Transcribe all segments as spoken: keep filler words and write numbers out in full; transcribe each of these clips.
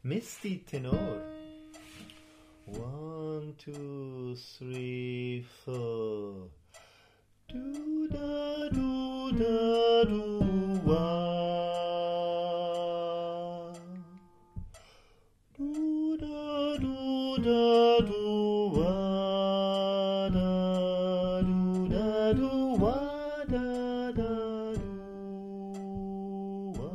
Misty tenor. One, two, three, four. Do da do da do wa. Do da do da do wa da do da do wa da da do wa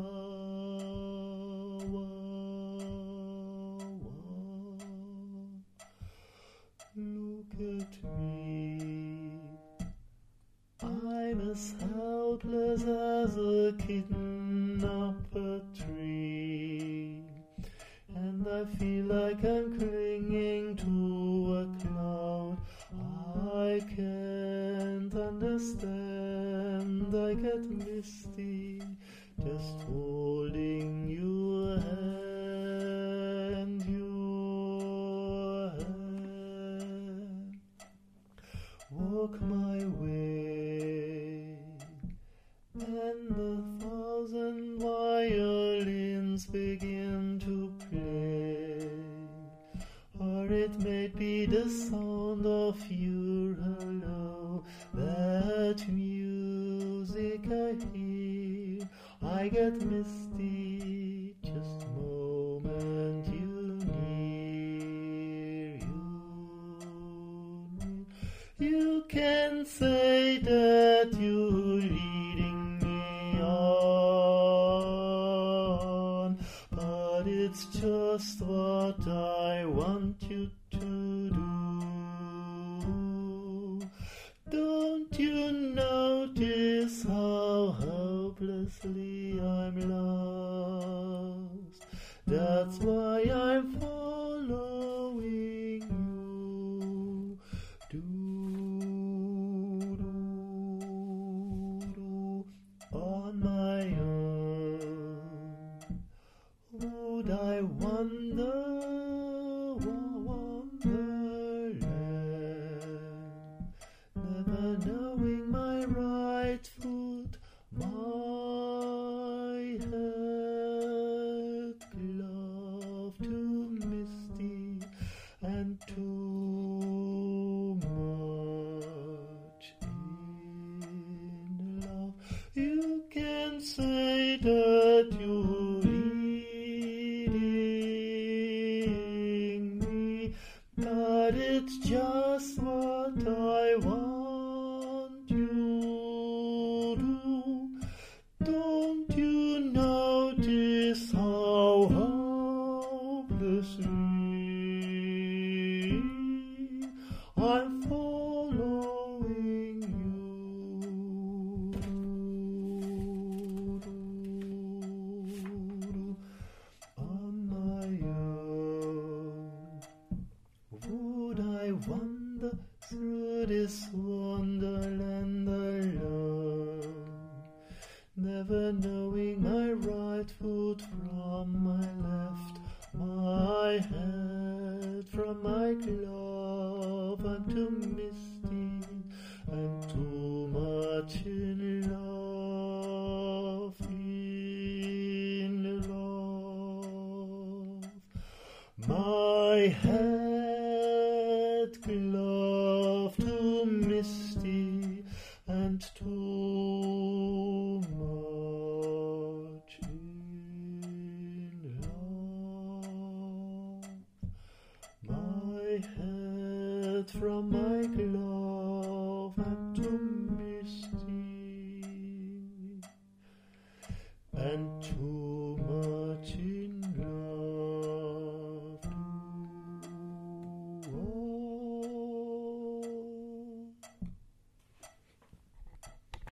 wa wa. Look at me, I'm as helpless as a kitten up a tree, and I feel like I'm clinging to a cloud. I can't understand, I get misty just holding your hand, your hand. Walk my way, and the thousand violins begin to play, or it may be the sound of your hello, that music I hear. I get misty just moment you near, you near. You can say that you're leading me on, but it's just what I want you to do. Don't you notice how hopelessly I'm lost? That's why I'm following you. Do on my own. Would I wander, wonderland, never knowing my right foot, my head glove too misty and too much in love. You can say that you're leading me, but it's just what I want you to. Don't you notice how hopelessly I'm following you on my own? Would I wander through this wonderland alone, never knowing my right foot from my left, my head from my glove? I'm too misty and too much in love, in love. My head glove too misty and too much in love. My head from my glove, I'm too misty and too much in love. Oh.